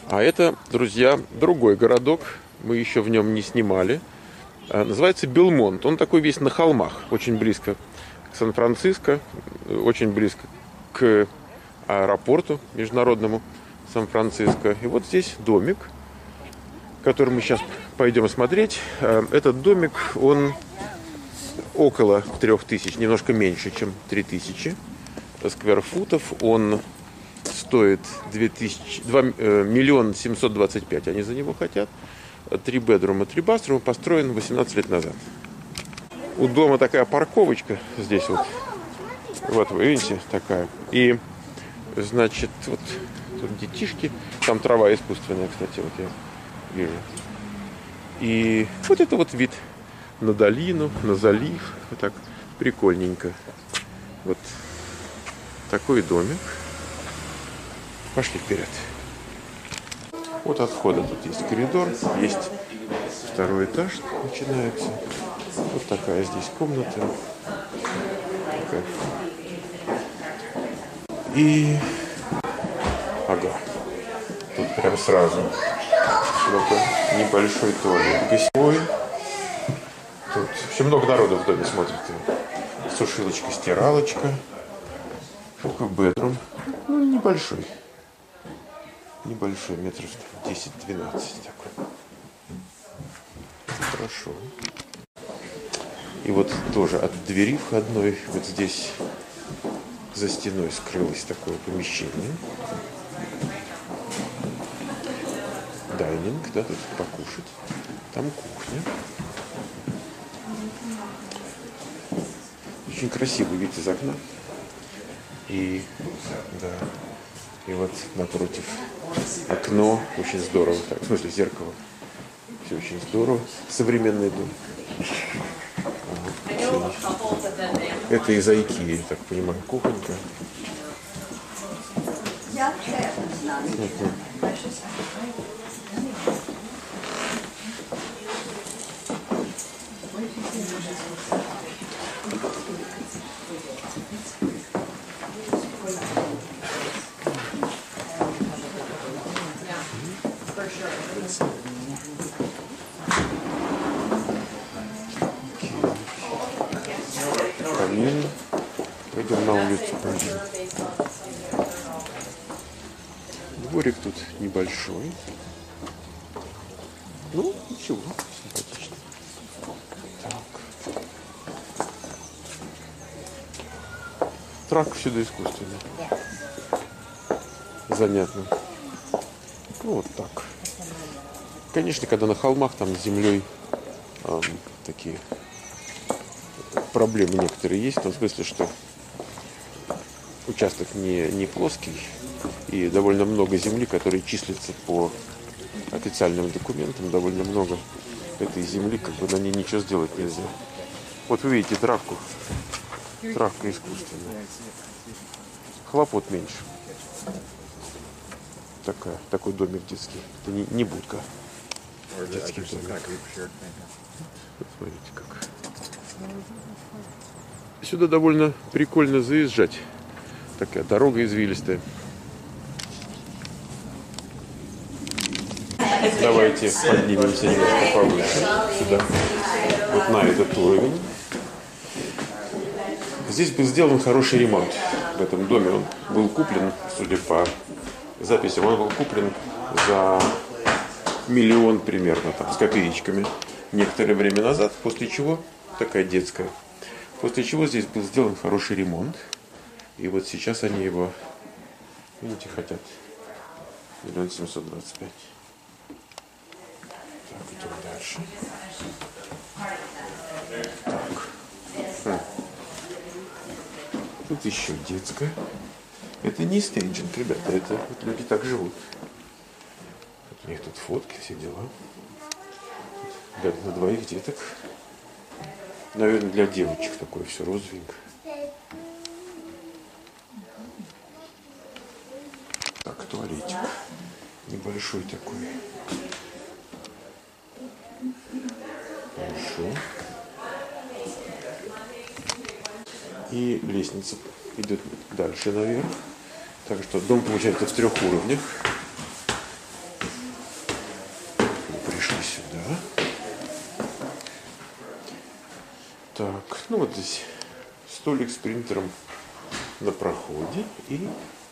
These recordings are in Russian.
А это, друзья, другой городок. Мы еще в нем не снимали. Называется Белмонт. Он такой весь на холмах. Очень близко к Сан-Франциско. Очень близко к аэропорту международному Сан-Франциско. И вот здесь домик, который мы сейчас пойдем смотреть. Этот домик, он около 3000, немножко меньше, чем 3000 скверфутов. Он стоит 2 миллиона 725, они за него хотят. 3 бедрума, 3 баструма, построен 18 лет назад. У дома такая парковочка здесь вот. Вот вы видите, такая. И, значит, вот тут детишки. Там трава искусственная, кстати, вот я вижу. И вот это вот вид на долину, на залив. Вот так прикольненько. Вот такой домик. Пошли вперед. Вот от входа тут есть коридор, есть второй этаж начинается. Вот такая здесь комната. Такая. И... Ага. Тут прям сразу. Такой небольшой туалет гостевой. Тут вообще много народу в доме смотрит. Сушилочка, стиралочка. Какой бедрум. Ну, небольшой. Небольшой, метров 10-12 такой. Хорошо. И вот тоже от двери входной вот здесь за стеной скрылось такое помещение. Дайнинг, да, тут покушать. Там кухня. Очень красивый вид из окна. И, да, и вот напротив окно, очень здорово. Так, в смысле, зеркало. Все очень здорово. Современный дом. Это из Айки, я так понимаю, кухонька. Камин. Пойдем на улицу пойдем. Дворик тут небольшой. Ну, ничего, симпатично. Так. Трак всюду искусственный. Занятно. Ну, вот так. Конечно, когда на холмах, там с землей такие проблемы некоторые есть, в том смысле, что участок не плоский и довольно много земли, которые числятся по официальным документам, довольно много этой земли, как бы на ней ничего сделать нельзя. Вот вы видите травку, травка искусственная, хлопот меньше. Такой домик детский, это не будка. Детский домик. Смотрите как. Сюда довольно прикольно заезжать. Такая дорога извилистая. Давайте поднимемся немножко повыше. Сюда. Вот на этот уровень. Здесь был сделан хороший ремонт. В этом доме он был куплен, судя по записям, он был куплен за 1 миллион примерно, там, с копеечками. Некоторое время назад, после чего, такая детская, после чего здесь был сделан хороший ремонт. И вот сейчас они его, видите, хотят 1 725 000. Так, идем дальше. Так. Тут еще детская. Это не стейджинг, ребята, это вот люди так живут. Вот у них тут фотки, все дела. Для 2 деток. Наверное, для девочек такое все розовенько. Так, туалетик. Небольшой такой. Хорошо. И лестница идет дальше наверх. Так что дом получается в 3 уровнях. Ну вот здесь столик с принтером на проходе и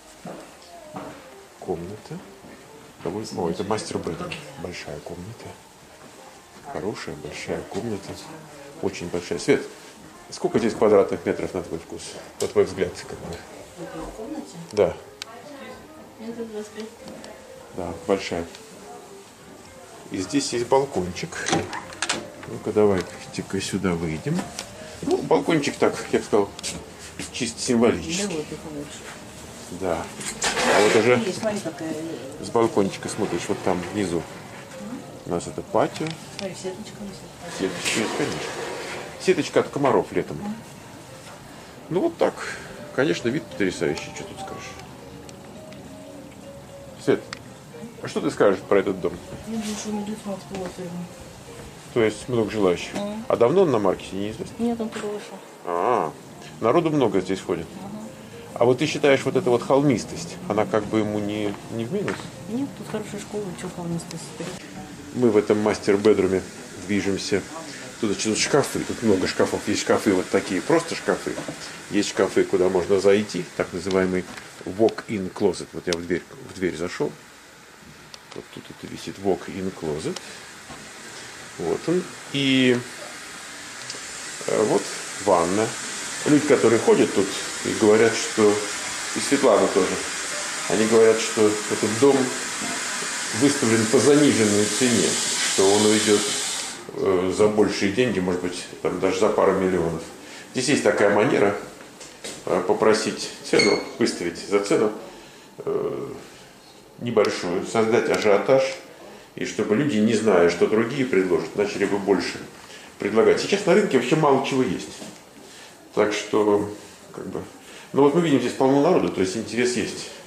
комната. О, это мастер бедрум. Большая комната. Хорошая, большая комната. Очень большая. Свет, сколько здесь квадратных метров на твой вкус? На твой взгляд, как бы? В этой комнате? Да. Метр 25. Да, большая. И здесь есть балкончик. Ну-ка, давай-ка сюда выйдем. Ну, балкончик так, я бы сказал, чисто символический. Для отдыха лучше. Да. А вот уже И смотри, какая... с балкончика смотришь, вот там внизу. У нас это патио. Смотри, сеточка висит. Сеточка есть, конечно. Сеточка от комаров летом. Ну вот так. Конечно, вид потрясающий, что тут скажешь. Свет, а что ты скажешь про этот дом? Я думаю, что медведь Москву сегодня. То есть много желающих. А давно он на маркете, неизвестно? Нет, он туда вышел. Народу много здесь ходит. А вот ты считаешь, вот эта вот холмистость, она как бы ему не в минус? Нет, тут хорошая школа, что холмистость. Мы в этом мастер-бедруме движемся. Тут шкафы, тут много шкафов. Есть шкафы вот такие, просто шкафы. Есть шкафы, куда можно зайти, так называемый walk-in closet. Вот я в дверь зашел. Вот тут это висит walk-in closet. Вот он. И вот ванна. Люди, которые ходят тут и говорят, что... И Светлана тоже. Они говорят, что этот дом выставлен по заниженной цене, что он уйдет за большие деньги, может быть, там, даже за пару миллионов. Здесь есть такая манера попросить цену, выставить за цену небольшую, создать ажиотаж, и чтобы люди, не зная, что другие предложат, начали бы больше предлагать. Сейчас на рынке вообще мало чего есть. Так что, как бы... Ну вот мы видим, здесь полно народу, то есть интерес есть.